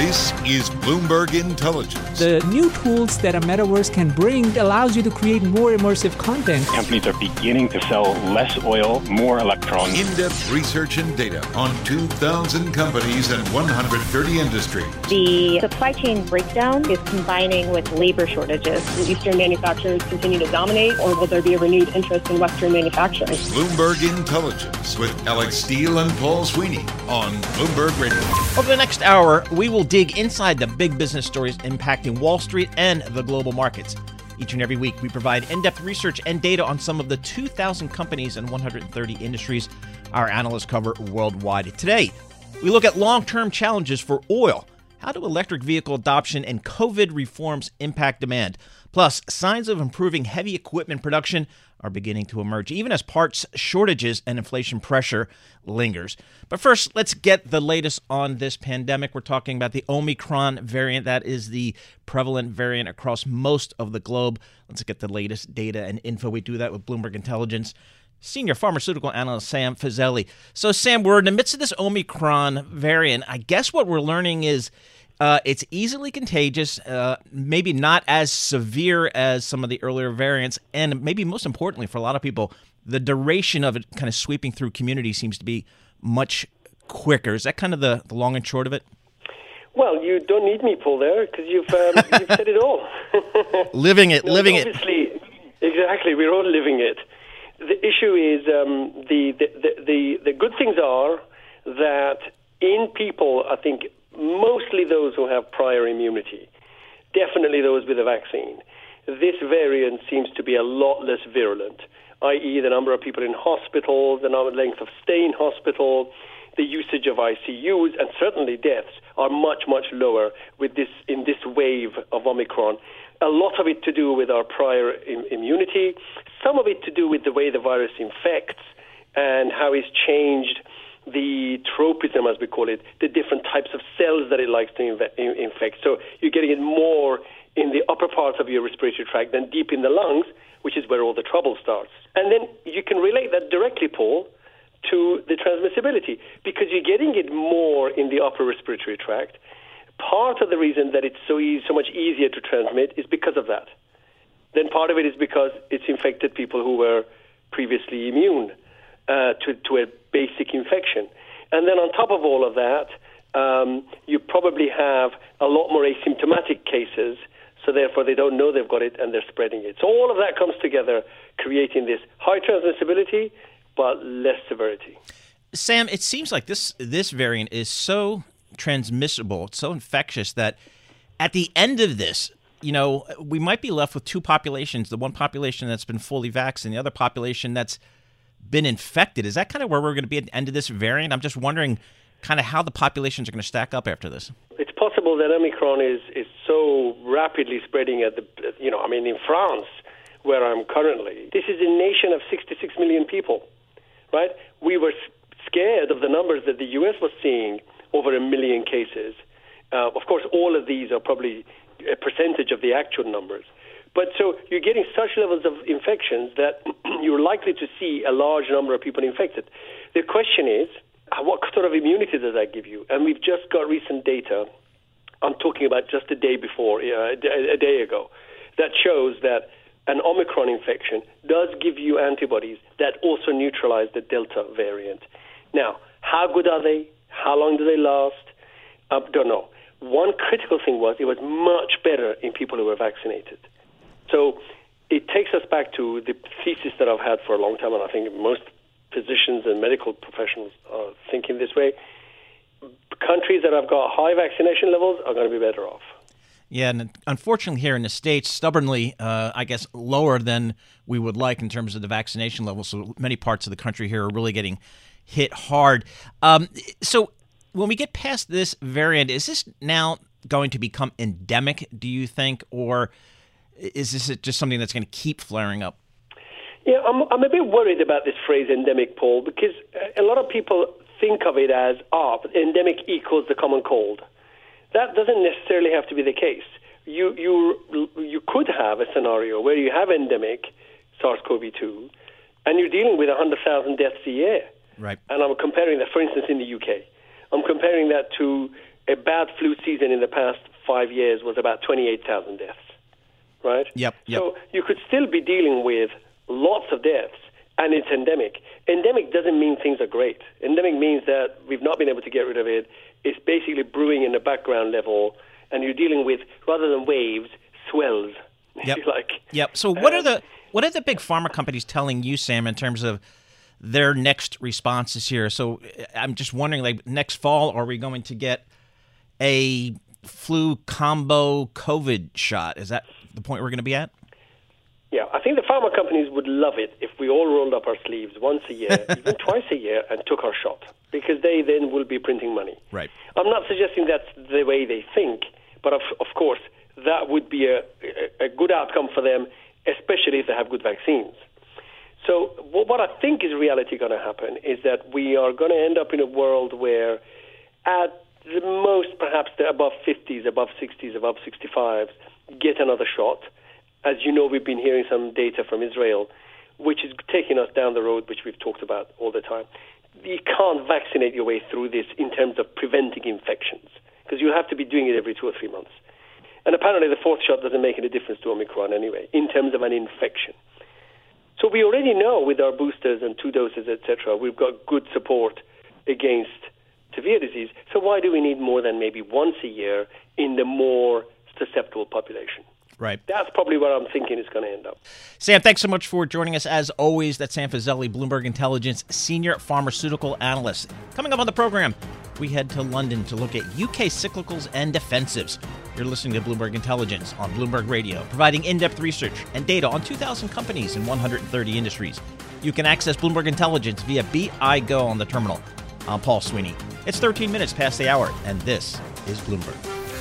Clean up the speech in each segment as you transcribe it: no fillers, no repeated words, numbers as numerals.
This is Bloomberg Intelligence. The new tools that a metaverse can bring allows you to create more immersive content. Companies are beginning to sell less oil, more electrons. In-depth research and data on 2,000 companies and 130 industries. The supply chain breakdown is combining with labor shortages. Will Eastern manufacturers continue to dominate, or will there be a renewed interest in Western manufacturing? Bloomberg Intelligence with Alex Steele and Paul Sweeney on Bloomberg Radio. Over the next hour, we will dig inside the big business stories impacting Wall Street and the global markets. Each and every week, we provide in-depth research and data on some of the 2,000 companies and 130 industries our analysts cover worldwide. Today, we look at long-term challenges for oil. How do electric vehicle adoption and COVID reforms impact demand? Plus, signs of improving heavy equipment production are beginning to emerge, even as parts shortages and inflation pressure lingers. But first, let's get the latest on this pandemic. We're talking about the Omicron variant. That is the prevalent variant across most of the globe. Let's get the latest data and info. We do that with Bloomberg Intelligence senior pharmaceutical analyst Sam Fazeli. So, Sam, we're in the midst of this Omicron variant. I guess what we're learning is it's easily contagious, maybe not as severe as some of the earlier variants, and maybe most importantly for a lot of people, the duration of it kind of sweeping through community seems to be much quicker. Is that kind of the long and short of it? Well, you don't need me, Paul, there, because you've said it all. Living it. Obviously, exactly, we're all living it. The issue is the good things are that in people, I think, mostly those who have prior immunity, definitely those with a vaccine, this variant seems to be a lot less virulent, i.e. the number of people in hospital, the length of stay in hospital, the usage of ICUs, and certainly deaths are much, much lower with this in this wave of Omicron. A lot of it to do with our prior immunity, some of it to do with the way the virus infects and how it's changed the tropism, as we call it, the different types of cells that it likes to infect. So you're getting it more in the upper parts of your respiratory tract than deep in the lungs, which is where all the trouble starts. And then you can relate that directly, Paul, to the transmissibility, because you're getting it more in the upper respiratory tract. Part of the reason that it's so much easier to transmit is because of that. Then part of it is because it's infected people who were previously immune to a basic infection. And then on top of all of that, you probably have a lot more asymptomatic cases, so therefore they don't know they've got it and they're spreading it. So all of that comes together, creating this high transmissibility but less severity. Sam, it seems like this variant is so transmissible, it's so infectious that at the end of this, we might be left with two populations, the one population that's been fully vaxxed and the other population that's been infected. Is that kind of where we're going to be at the end of this variant? I'm just wondering kind of how the populations are going to stack up after this. It's possible that Omicron is so rapidly spreading in France, where I'm currently. This is a nation of 66 million people, right? We were scared of the numbers that the U.S. was seeing, over 1 million cases. Of course, all of these are probably a percentage of the actual numbers. But so you're getting such levels of infections that you're likely to see a large number of people infected. The question is, what sort of immunity does that give you? And we've just got recent data, I'm talking about just a day before, a day ago, that shows that an Omicron infection does give you antibodies that also neutralize the Delta variant. Now, how good are they? How long do they last? Don't know. One critical thing was it was much better in people who were vaccinated. So it takes us back to the thesis that I've had for a long time, and I think most physicians and medical professionals are thinking this way. Countries that have got high vaccination levels are going to be better off. Yeah, and unfortunately here in the States, stubbornly, I guess, lower than we would like in terms of the vaccination levels. So many parts of the country here are really getting hit hard. So when we get past this variant, is this now going to become endemic, do you think, or is this just something that's going to keep flaring up? Yeah, I'm a bit worried about this phrase endemic, Paul, because a lot of people think of it as, endemic equals the common cold. That doesn't necessarily have to be the case. You could have a scenario where you have endemic SARS-CoV-2 and you're dealing with 100,000 deaths a year. Right. And I'm comparing that, for instance, in the UK. I'm comparing that to a bad flu season in the past 5 years was about 28,000 deaths, right? Yep. So you could still be dealing with lots of deaths, and it's endemic. Endemic doesn't mean things are great. Endemic means that we've not been able to get rid of it. It's basically brewing in the background level, and you're dealing with, rather than waves, swells, if you like. Yep. So what are the big pharma companies telling you, Sam, in terms of their next responses here? So I'm just wondering, like, next fall, are we going to get a flu combo COVID shot? Is that the point we're going to be at? Yeah, I think the pharma companies would love it if we all rolled up our sleeves once a year, even twice a year, and took our shot, because they then will be printing money. Right. I'm not suggesting that's the way they think, but of course, that would be a good outcome for them, especially if they have good vaccines. So what I think is reality going to happen is that we are going to end up in a world where at the most, perhaps the above 50s, above 60s, above 65s get another shot. As you know, we've been hearing some data from Israel, which is taking us down the road, which we've talked about all the time. You can't vaccinate your way through this in terms of preventing infections, because you have to be doing it every 2 or 3 months. And apparently the fourth shot doesn't make any difference to Omicron anyway, in terms of an infection. So we already know with our boosters and 2 doses, etc., we've got good support against severe disease. So why do we need more than maybe once a year in the more susceptible population? Right. That's probably where I'm thinking it's going to end up. Sam, thanks so much for joining us. As always, that's Sam Fazeli, Bloomberg Intelligence Senior Pharmaceutical Analyst. Coming up on the program, we head to London to look at UK cyclicals and defensives. You're listening to Bloomberg Intelligence on Bloomberg Radio, providing in-depth research and data on 2,000 companies in 130 industries. You can access Bloomberg Intelligence via BI Go on the terminal. I'm Paul Sweeney. It's 13 minutes past the hour, and this is Bloomberg.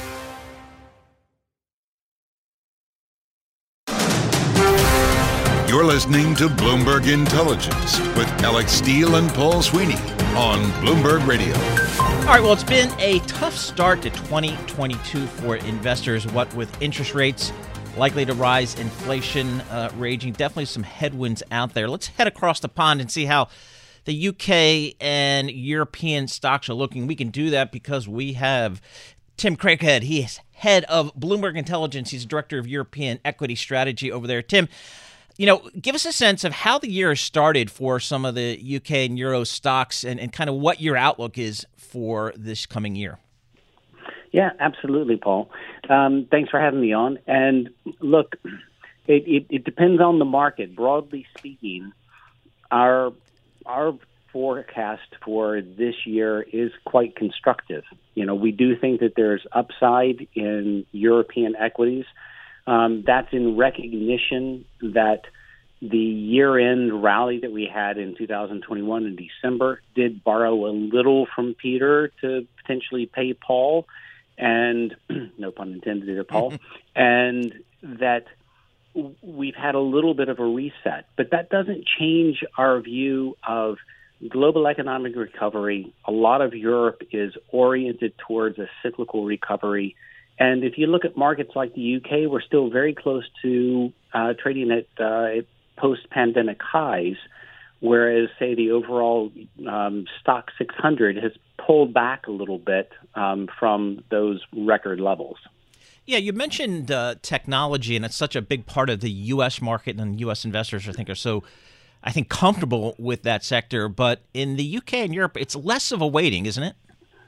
You're listening to Bloomberg Intelligence with Alex Steele and Paul Sweeney on Bloomberg Radio. All right, well, it's been a tough start to 2022 for investors, what with interest rates likely to rise, inflation raging, definitely some headwinds out there. Let's head across the pond and see how the UK and European stocks are looking. We can do that because we have Tim Craighead. He is head of Bloomberg Intelligence. He's director of European equity strategy over there. Tim, give us a sense of how the year has started for some of the UK and Euro stocks and kind of what your outlook is for this coming year. Yeah, absolutely, Paul. Thanks for having me on. And look, it depends on the market. Broadly speaking, our forecast for this year is quite constructive. We do think that there's upside in European equities. That's in recognition that the year-end rally that we had in 2021 in December did borrow a little from Peter to potentially pay Paul, and no pun intended there, Paul, and that we've had a little bit of a reset. But that doesn't change our view of global economic recovery. A lot of Europe is oriented towards a cyclical recovery. And if you look at markets like the UK, we're still very close to trading at post-pandemic highs, whereas, say, the overall stock 600 has pulled back a little bit from those record levels. Yeah, you mentioned technology, and it's such a big part of the U.S. market, and U.S. investors, are so comfortable with that sector. But in the UK and Europe, it's less of a weighting, isn't it?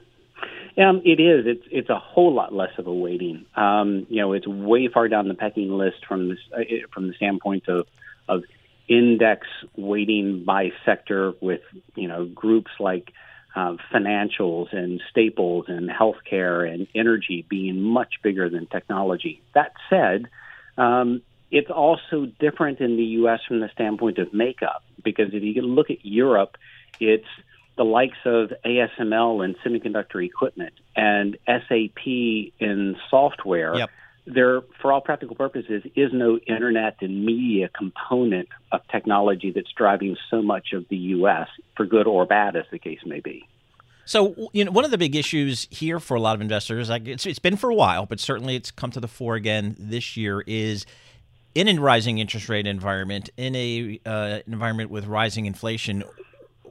It is. It's a whole lot less of a weighting. It's way far down the pecking list from the standpoint of index weighting by sector, with groups like financials and staples and healthcare and energy being much bigger than technology. That said, it's also different in the U.S. from the standpoint of makeup, because if you look at Europe, it's the likes of ASML and semiconductor equipment and SAP in software. Yep. There, for all practical purposes, is no internet and media component of technology that's driving so much of the U.S., for good or bad, as the case may be. So, one of the big issues here for a lot of investors, it's been for a while, but certainly it's come to the fore again this year, is in a rising interest rate environment, in a environment with rising inflation,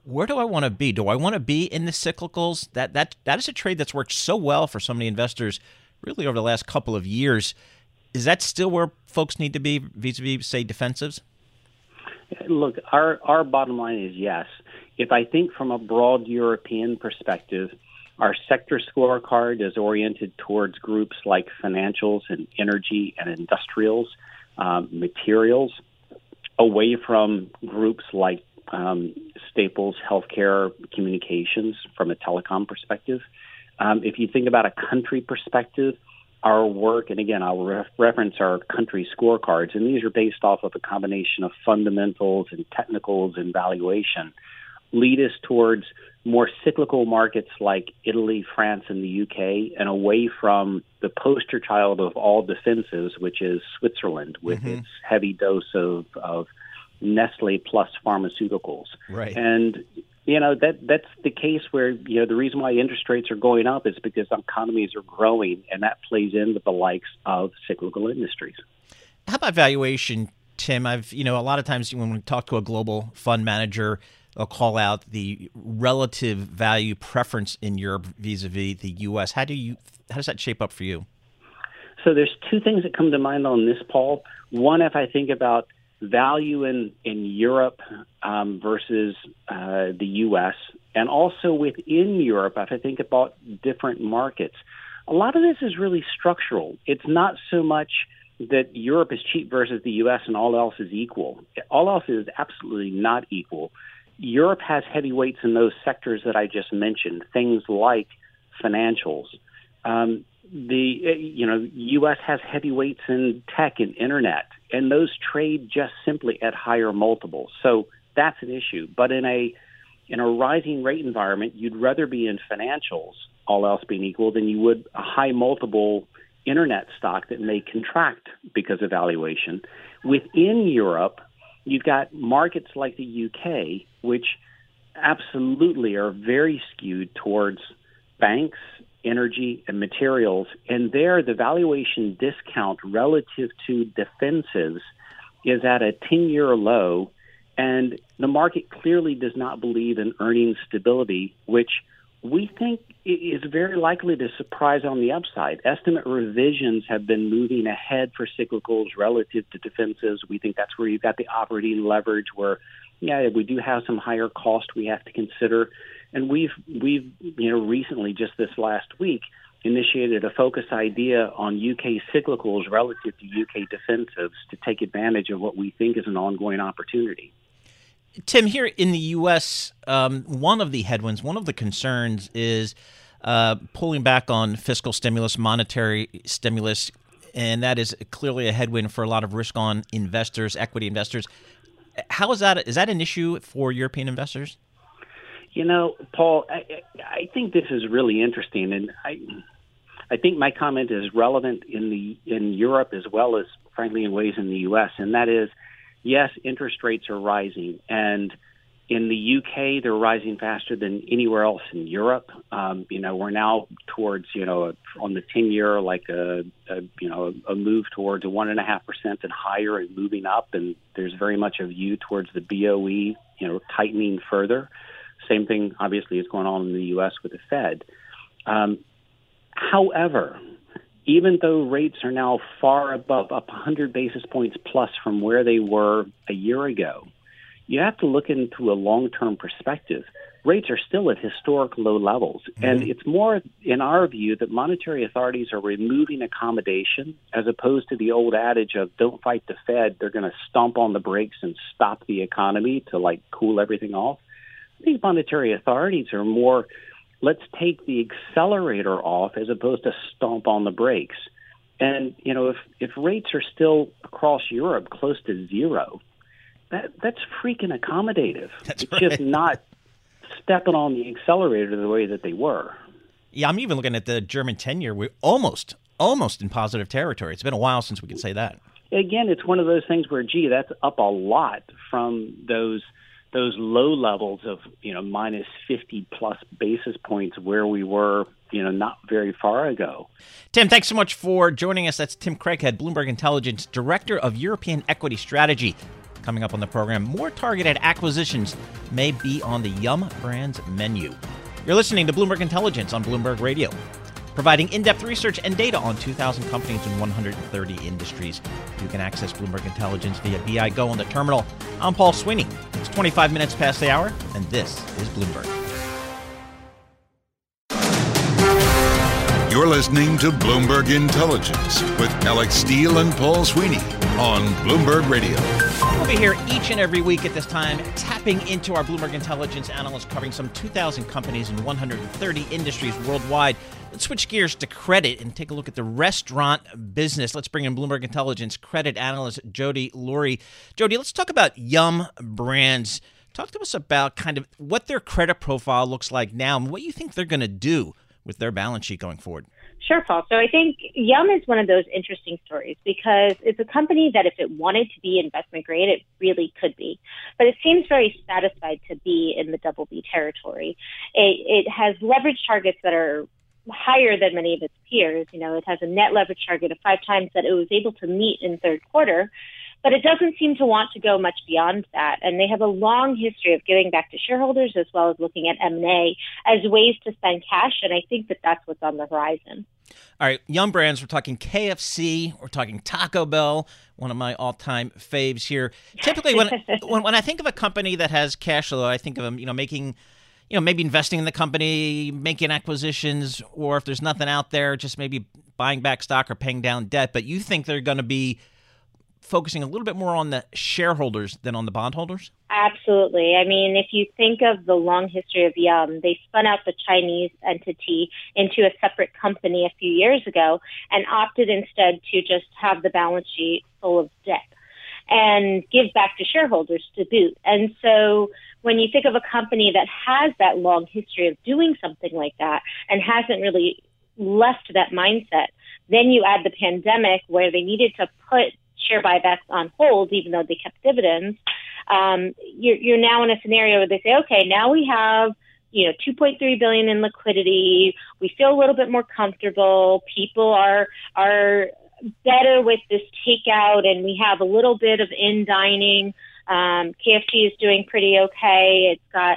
where do I want to be? Do I want to be in the cyclicals? That is a trade that's worked so well for so many investors really over the last couple of years. Is that still where folks need to be vis-a-vis, say, defensives? Look, our bottom line is yes. If I think from a broad European perspective, our sector scorecard is oriented towards groups like financials and energy and industrials, materials, away from groups like staples, healthcare, communications from a telecom perspective. If you think about a country perspective, our work, and again, I'll reference our country scorecards, and these are based off of a combination of fundamentals and technicals and valuation, lead us towards more cyclical markets like Italy, France, and the UK, and away from the poster child of all defensives, which is Switzerland, with its heavy dose of Nestle plus pharmaceuticals. Right. And that's the case where, the reason why interest rates are going up is because economies are growing, and that plays in with the likes of cyclical industries. How about valuation, Tim? A lot of times when we talk to a global fund manager, they'll call out the relative value preference in Europe vis-a-vis the U.S. How does that shape up for you? So there's two things that come to mind on this, Paul. One, if I think about value in Europe versus the U.S., and also within Europe, if I think about different markets, a lot of this is really structural. It's not so much that Europe is cheap versus the U.S. and all else is equal. All else is absolutely not equal. Europe has heavyweights in those sectors that I just mentioned, things like financials. The U.S. has heavyweights in tech and internet, and those trade just simply at higher multiples. So that's an issue. But in a rising rate environment, you'd rather be in financials, all else being equal, than you would a high multiple internet stock that may contract because of valuation. Within Europe, you've got markets like the UK, which absolutely are very skewed towards banks, energy, and materials. And there, the valuation discount relative to defensives is at a 10-year low. And the market clearly does not believe in earnings stability, which we think is very likely to surprise on the upside. Estimate revisions have been moving ahead for cyclicals relative to defensives. We think that's where you've got the operating leverage where, we do have some higher cost we have to consider. And we've recently, just this last week, initiated a focus idea on UK cyclicals relative to UK defensives to take advantage of what we think is an ongoing opportunity. Tim, here in the U.S., one of the headwinds, one of the concerns is pulling back on fiscal stimulus, monetary stimulus, and that is clearly a headwind for a lot of risk-on investors, equity investors. How is that? Is that an issue for European investors? Paul, I think this is really interesting, and I think my comment is relevant in Europe as well as, frankly, in ways in the U.S., and that is, yes, interest rates are rising, and in the UK, they're rising faster than anywhere else in Europe. We're now towards, on the 10-year, like a move towards a 1.5% and higher and moving up, and there's very much a view towards the BOE, tightening further. Same thing, obviously, is going on in the U.S. with the Fed. However, even though rates are now far above, up 100 basis points plus from where they were a year ago, you have to look into a long-term perspective. Rates are still at historic low levels. Mm-hmm. And it's more, in our view, that monetary authorities are removing accommodation as opposed to the old adage of don't fight the Fed, they're going to stomp on the brakes and stop the economy to, cool everything off. I think monetary authorities are more, let's take the accelerator off as opposed to stomp on the brakes. And, if rates are still across Europe close to zero, that's freaking accommodative. It's just not stepping on the accelerator the way that they were. Yeah, I'm even looking at the German 10-year. We're almost in positive territory. It's been a while since we could say that. Again, it's one of those things where, that's up a lot from those low levels of, minus 50 plus basis points where we were, not very far ago. Tim, thanks so much for joining us. That's Tim Craighead, Bloomberg Intelligence Director of European Equity Strategy. Coming up on the program, more targeted acquisitions may be on the Yum Brands menu. You're listening to Bloomberg Intelligence on Bloomberg Radio, providing in-depth research and data on 2,000 companies in 130 industries. You can access Bloomberg Intelligence via BI Go on the terminal. I'm Paul Sweeney. It's 25 minutes past the hour, and this is Bloomberg. You're listening to Bloomberg Intelligence with Alex Steele and Paul Sweeney on Bloomberg Radio. We'll be here each and every week at this time, tapping into our Bloomberg Intelligence analysts covering some 2,000 companies in 130 industries worldwide. Let's switch gears to credit and take a look at the restaurant business. Let's bring in Bloomberg Intelligence credit analyst Jody Lurie. Jody, let's talk about Yum Brands. Talk to us about kind of what their credit profile looks like now and what you think they're going to do with their balance sheet going forward. Sure, Paul. So I think Yum is one of those interesting stories because it's a company that if it wanted to be investment grade, it really could be. But it seems very satisfied to be in the double B territory. It has leverage targets that are higher than many of its peers. You know, it has a net leverage target of 5 times that it was able to meet in third quarter. But it doesn't seem to want to go much beyond that. And they have a long history of giving back to shareholders as well as looking at M&A as ways to spend cash. And I think that that's what's on the horizon. All right, Yum Brands, we're talking KFC, we're talking Taco Bell, one of my all-time faves here. Typically, when I think of a company that has cash flow, I think of them, making, maybe investing in the company, making acquisitions, or if there's nothing out there, just maybe buying back stock or paying down debt. But you think they're going to be focusing a little bit more on the shareholders than on the bondholders? Absolutely. I mean, if you think of the long history of Yum, they spun out the Chinese entity into a separate company a few years ago and opted instead to just have the balance sheet full of debt and give back to shareholders to boot. And so when you think of a company that has that long history of doing something like that and hasn't really left that mindset, then you add the pandemic where they needed to put share buybacks on hold, even though they kept dividends, you're now in a scenario where they say, okay, now we have, $2.3 billion in liquidity. We feel a little bit more comfortable. People are better with this takeout, and we have a little bit of in dining. KFC is doing pretty okay.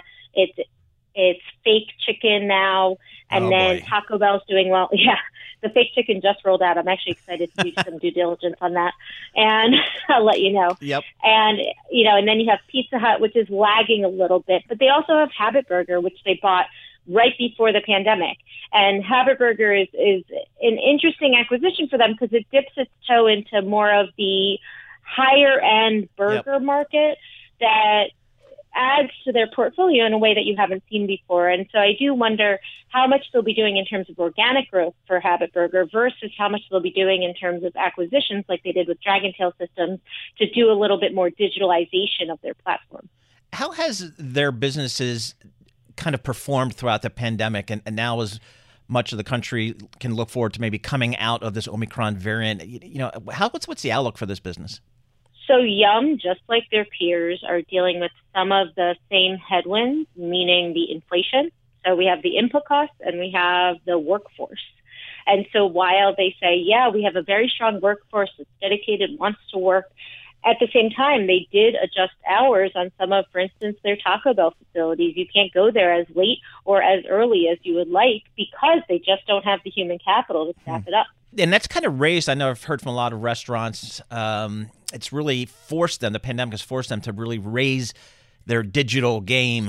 It's fake chicken now, and then boy. Taco Bell's doing well. Yeah. The fake chicken just rolled out. I'm actually excited to do some due diligence on that, and I'll let you know. Yep. And, and then you have Pizza Hut, which is lagging a little bit, but they also have Habit Burger, which they bought right before the pandemic. And Habit Burger is an interesting acquisition for them because it dips its toe into more of the higher end burger market that adds to their portfolio in a way that you haven't seen before. And so I do wonder how much they'll be doing in terms of organic growth for Habit Burger versus how much they'll be doing in terms of acquisitions like they did with Dragontail Systems to do a little bit more digitalization of their platform. How has their businesses kind of performed throughout the pandemic and now as much of the country can look forward to maybe coming out of this Omicron variant? What's the outlook for this business? So Yum, just like their peers, are dealing with some of the same headwinds, meaning the inflation. So we have the input costs and we have the workforce. And so while they say, we have a very strong workforce that's dedicated, wants to work, at the same time, they did adjust hours on some of, for instance, their Taco Bell facilities. You can't go there as late or as early as you would like because they just don't have the human capital to staff it up. And that's kind of raised, I know I've heard from a lot of restaurants, it's really forced them, the pandemic has forced them to really raise their digital game.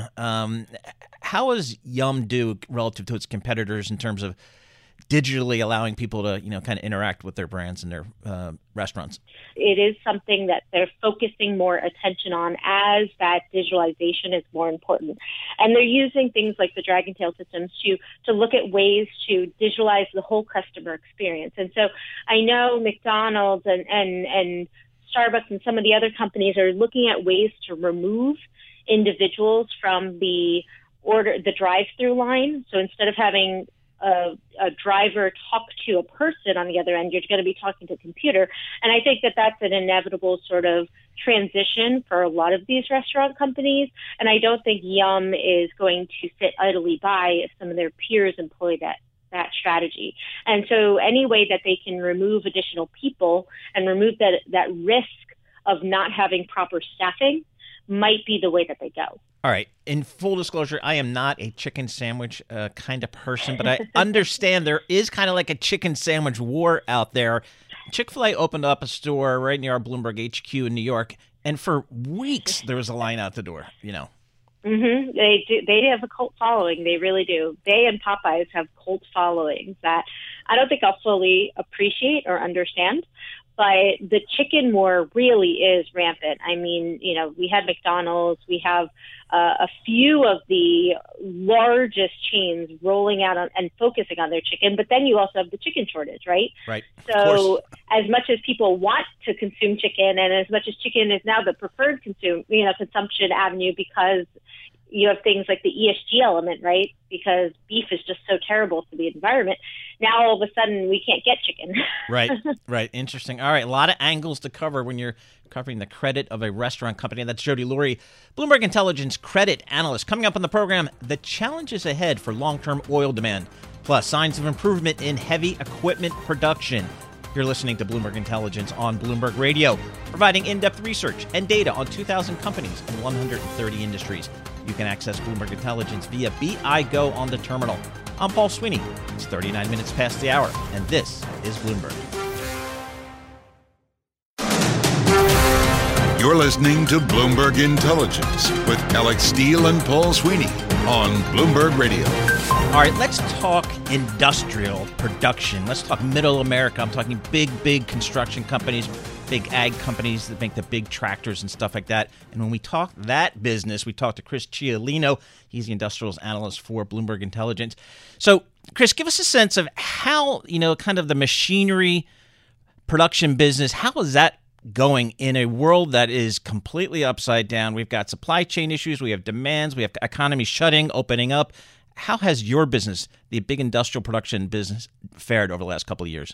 How does Yum do relative to its competitors in terms of digitally allowing people to, kind of interact with their brands and their restaurants? It is something that they're focusing more attention on as that digitalization is more important. And they're using things like the Dragontail Systems to look at ways to digitalize the whole customer experience. And so I know McDonald's and Starbucks and some of the other companies are looking at ways to remove individuals from the drive-through line. So instead of having a driver talk to a person on the other end, you're going to be talking to a computer. And I think that that's an inevitable sort of transition for a lot of these restaurant companies. And I don't think Yum is going to sit idly by if some of their peers employ that strategy. And so any way that they can remove additional people and remove that risk of not having proper staffing might be the way that they go. All right. In full disclosure, I am not a chicken sandwich kind of person, but I understand there is kind of like a chicken sandwich war out there. Chick-fil-A opened up a store right near our Bloomberg HQ in New York, and for weeks there was a line out the door, Mm-hmm. They do. They have a cult following. They really do. They and Popeyes have cult followings that I don't think I'll fully appreciate or understand. But the chicken war really is rampant. I mean, we had McDonald's. We have a few of the largest chains rolling out and focusing on their chicken. But then you also have the chicken shortage, right? Right. So as much as people want to consume chicken, and as much as chicken is now the preferred consumption avenue because you have things like the ESG element, right? Because beef is just so terrible for the environment. Now, all of a sudden, we can't get chicken. Right. Interesting. All right. A lot of angles to cover when you're covering the credit of a restaurant company. That's Jody Lurie, Bloomberg Intelligence credit analyst. Coming up on the program, the challenges ahead for long-term oil demand, plus signs of improvement in heavy equipment production. You're listening to Bloomberg Intelligence on Bloomberg Radio, providing in-depth research and data on 2,000 companies and 130 industries. You can access Bloomberg Intelligence via BI Go on the terminal. I'm Paul Sweeney. It's 39 minutes past the hour, and this is Bloomberg. You're listening to Bloomberg Intelligence with Alex Steele and Paul Sweeney on Bloomberg Radio. All right, let's talk industrial production. Let's talk middle America. I'm talking big construction companies, big ag companies that make the big tractors and stuff like that. And when we talk that business, we talk to Chris Cialino. He's the industrials analyst for Bloomberg Intelligence. So, Chris, give us a sense of how, kind of the machinery production business, how is that going in a world that is completely upside down? We've got supply chain issues, we have demands, we have economy shutting, opening up. How has your business, the big industrial production business, fared over the last couple of years?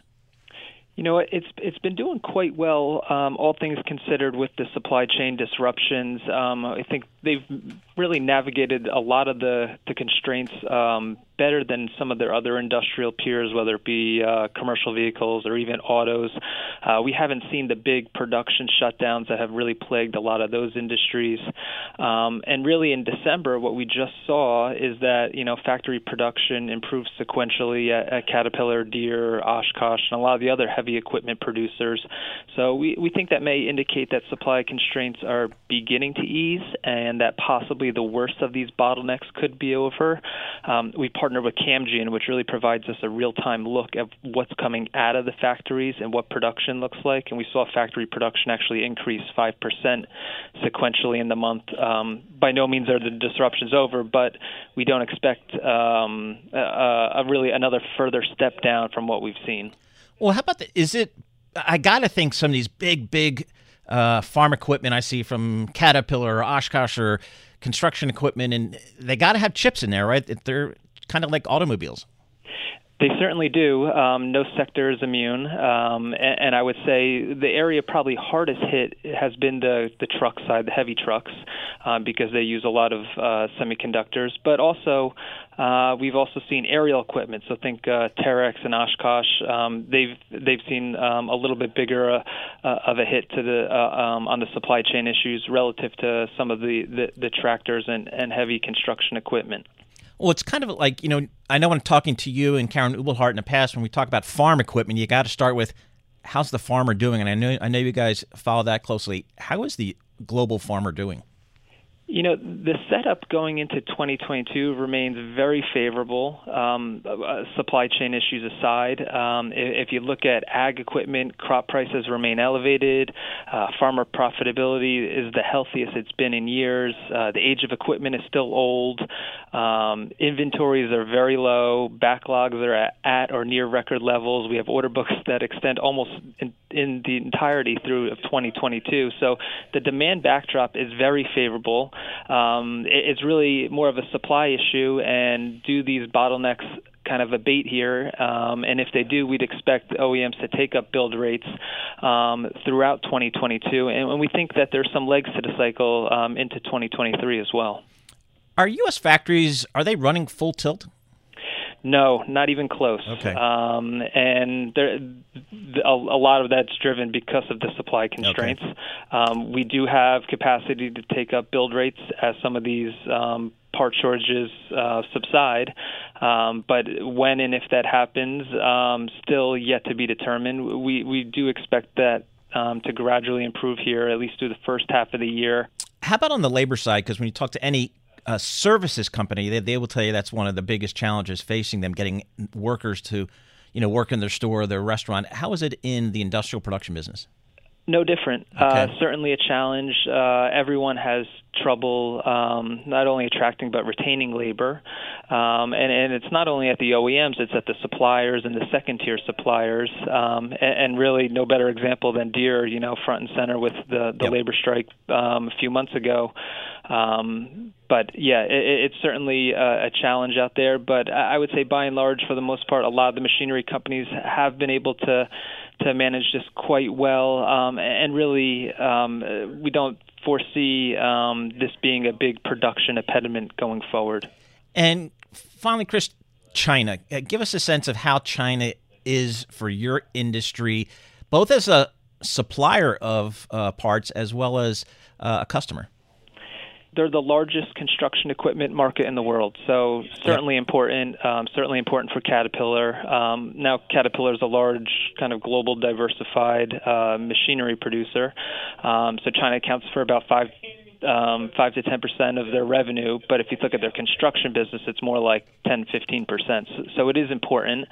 It's been doing quite well, all things considered, with the supply chain disruptions. I think they've really navigated a lot of the constraints better than some of their other industrial peers, whether it be commercial vehicles or even autos. We haven't seen the big production shutdowns that have really plagued a lot of those industries. And really in December, what we just saw is that, factory production improved sequentially at Caterpillar, Deere, Oshkosh, and a lot of the other heavy equipment producers. So we think that may indicate that supply constraints are beginning to ease and that possibly the worst of these bottlenecks could be over. We partner with Camgian, which really provides us a real-time look at what's coming out of the factories and what production looks like. And we saw factory production actually increase 5% sequentially in the month. By no means are the disruptions over, but we don't expect really another further step down from what we've seen. Well, how about I got to think some of these big farm equipment I see from Caterpillar or Oshkosh or construction equipment, and they got to have chips in there, right? They're kind of like automobiles. They certainly do. No sector is immune. And I would say the area probably hardest hit has been the truck side, the heavy trucks, because they use a lot of semiconductors. But also, we've also seen aerial equipment. So think Terex and Oshkosh. They've seen a little bit bigger of a hit to the on the supply chain issues relative to some of the tractors and heavy construction equipment. Well, it's kind of like, I know when I'm talking to you and Karen Ubelhart in the past, when we talk about farm equipment, you got to start with how's the farmer doing? And I know you guys follow that closely. How is the global farmer doing? The setup going into 2022 remains very favorable, supply chain issues aside. If you look at ag equipment, crop prices remain elevated. Farmer profitability is the healthiest it's been in years. The age of equipment is still old. Inventories are very low. Backlogs are at or near record levels. We have order books that extend almost in the entirety through of 2022. So the demand backdrop is very favorable. It's really more of a supply issue, and do these bottlenecks kind of abate here? And if they do, we'd expect OEMs to take up build rates throughout 2022. And we think that there's some legs to the cycle into 2023 as well. Are U.S. factories, are they running full tilt? No, not even close. Okay. And a lot of that's driven because of the supply constraints. Okay. We do have capacity to take up build rates as some of these part shortages subside. But when and if that happens, still yet to be determined. We do expect that to gradually improve here, at least through the first half of the year. How about on the labor side? Because when you talk to any services company, they will tell you that's one of the biggest challenges facing them, getting workers to, work in their store or their restaurant. How is it in the industrial production business? No different. Okay. Certainly a challenge. Everyone has trouble not only attracting but retaining labor. And it's not only at the OEMs, it's at the suppliers and the second-tier suppliers. And really no better example than Deere, front and center with the Yep. labor strike a few months ago. But yeah, it's certainly a challenge out there. But I would say by and large, for the most part, a lot of the machinery companies have been able to manage this quite well. And really, we don't foresee this being a big production impediment going forward. And finally, Chris, China. Give us a sense of how China is for your industry, both as a supplier of parts as well as a customer. They're the largest construction equipment market in the world, so certainly important. Certainly important for Caterpillar. Now, Caterpillar is a large, kind of global, diversified machinery producer. So China accounts for about 5 to 10% of their revenue. But if you look at their construction business, it's more like 10-15%. So it is important.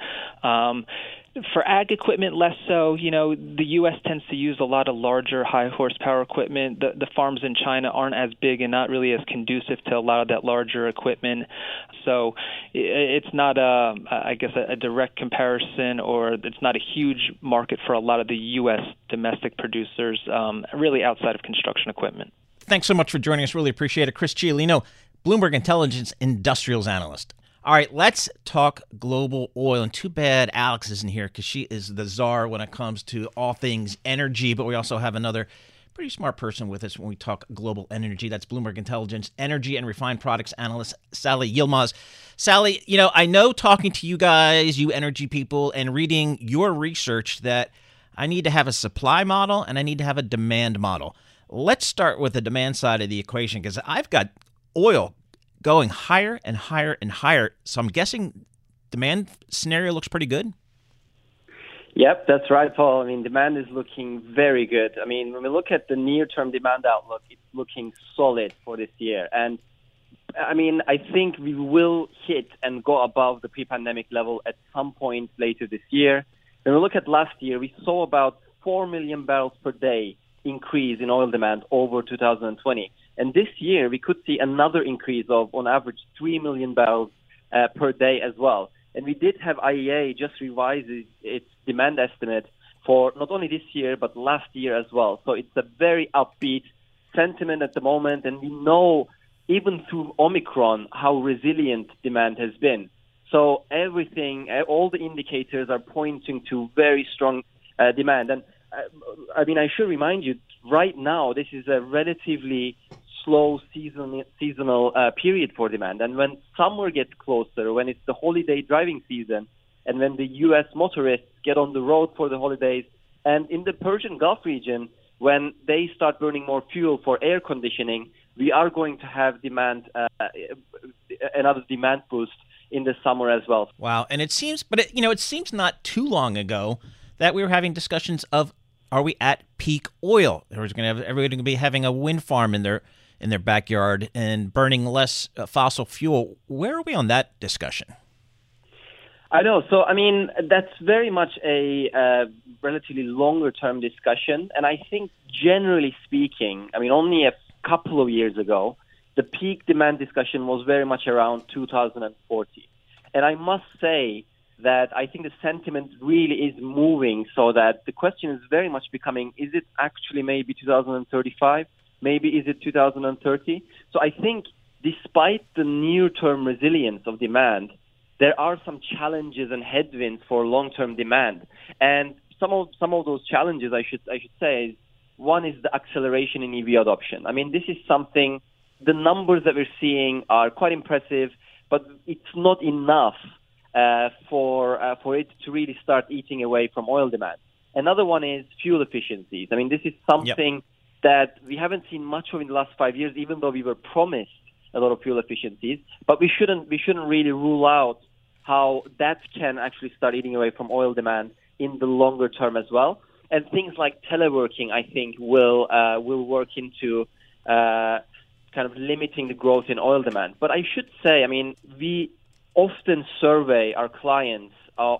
For ag equipment, less so. The U.S. tends to use a lot of larger, high horsepower equipment. The farms in China aren't as big and not really as conducive to a lot of that larger equipment. So it's not a direct comparison, or it's not a huge market for a lot of the U.S. domestic producers, really outside of construction equipment. Thanks so much for joining us. Really appreciate it. Chris Cialino, Bloomberg Intelligence Industrials Analyst. All right, let's talk global oil. And too bad Alex isn't here because she is the czar when it comes to all things energy. But we also have another pretty smart person with us when we talk global energy. That's Bloomberg Intelligence Energy and Refined Products Analyst Sally Yilmaz. Sally, I know talking to you guys, you energy people, and reading your research that I need to have a supply model and I need to have a demand model. Let's start with the demand side of the equation because I've got oil going higher and higher and higher. So I'm guessing demand scenario looks pretty good. Yep, that's right, Paul. Demand is looking very good. When we look at the near-term demand outlook, it's looking solid for this year. And, I think we will hit and go above the pre-pandemic level at some point later this year. When we look at last year, we saw about 4 million barrels per day increase in oil demand over 2020. And this year, we could see another increase of, on average, 3 million barrels per day as well. And we did have IEA just revise its demand estimate for not only this year, but last year as well. So it's a very upbeat sentiment at the moment. And we know, even through Omicron, how resilient demand has been. So everything, all the indicators are pointing to very strong demand. And I should remind you, right now, this is a relatively slow seasonal period for demand. And when summer gets closer, when it's the holiday driving season, and when the U.S. motorists get on the road for the holidays, and in the Persian Gulf region, when they start burning more fuel for air conditioning, we are going to have demand, another demand boost in the summer as well. Wow. And it seems not too long ago that we were having discussions of, are we at peak oil? Everybody's going to be having a wind farm in their backyard and burning less fossil fuel. Where are we on that discussion? I know. So, that's very much a relatively longer-term discussion. And I think, generally speaking, only a couple of years ago, the peak demand discussion was very much around 2040. And I must say that I think the sentiment really is moving so that the question is very much becoming, is it actually maybe 2035? Maybe is it 2030? So I think despite the near-term resilience of demand, there are some challenges and headwinds for long-term demand. And some of those challenges, I should say, is one is the acceleration in EV adoption. This is something, the numbers that we're seeing are quite impressive, but it's not enough for it to really start eating away from oil demand. Another one is fuel efficiencies. I mean, this is something that we haven't seen much of in the last 5 years, even though we were promised a lot of fuel efficiencies. But we shouldn't really rule out how that can actually start eating away from oil demand in the longer term as well. And things like teleworking, I think, will work into kind of limiting the growth in oil demand. But I should say, I mean, we often survey our clients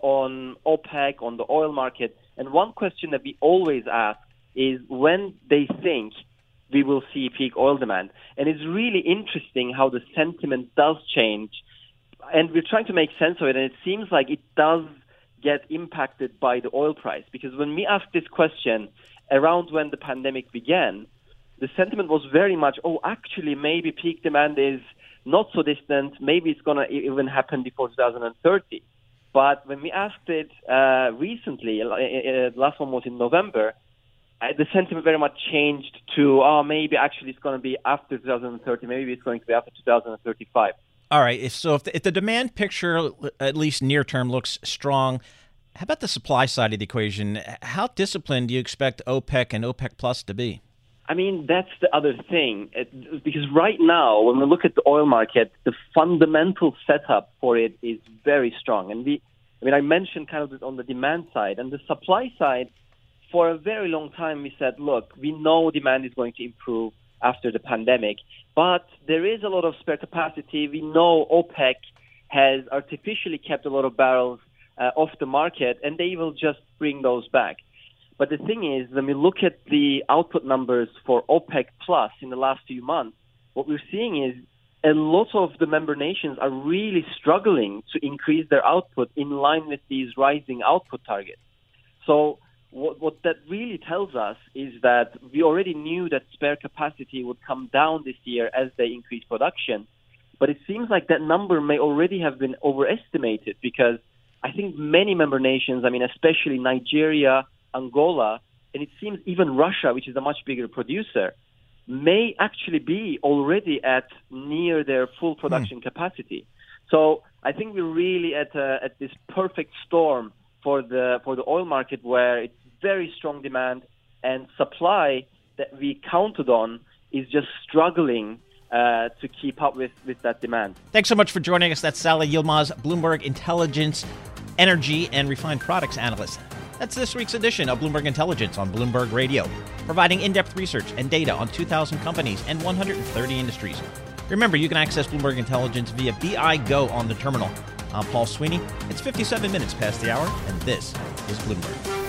on OPEC, on the oil market, and one question that we always ask is when they think we will see peak oil demand. And it's really interesting how the sentiment does change. And we're trying to make sense of it, and it seems like it does get impacted by the oil price. Because when we asked this question around when the pandemic began, the sentiment was very much, actually, maybe peak demand is not so distant. Maybe it's going to even happen before 2030. But when we asked it recently, the last one was in November, the sentiment very much changed to, maybe actually it's going to be after 2030. Maybe it's going to be after 2035. All right. So if the demand picture, at least near term, looks strong, how about the supply side of the equation? How disciplined do you expect OPEC and OPEC Plus to be? I mean, that's the other thing. Because right now, when we look at the oil market, the fundamental setup for it is very strong. And I mentioned kind of on the demand side. And the supply side, for a very long time, we said, look, we know demand is going to improve after the pandemic, but there is a lot of spare capacity. We know OPEC has artificially kept a lot of barrels off the market, and they will just bring those back. But the thing is, when we look at the output numbers for OPEC Plus in the last few months, what we're seeing is a lot of the member nations are really struggling to increase their output in line with these rising output targets. So what that really tells us is that we already knew that spare capacity would come down this year as they increase production. But it seems like that number may already have been overestimated because I think many member nations, especially Nigeria, Angola, and it seems even Russia, which is a much bigger producer, may actually be already at near their full production capacity. So I think we're really at this perfect storm for the oil market where it's very strong demand and supply that we counted on is just struggling to keep up with that demand. Thanks so much for joining us. That's Saleh Yilmaz, Bloomberg Intelligence, Energy, and Refined Products Analyst. That's this week's edition of Bloomberg Intelligence on Bloomberg Radio, providing in-depth research and data on 2,000 companies and 130 industries. Remember, you can access Bloomberg Intelligence via BI Go on the terminal. I'm Paul Sweeney. It's 57 minutes past the hour, and this is Bloomberg.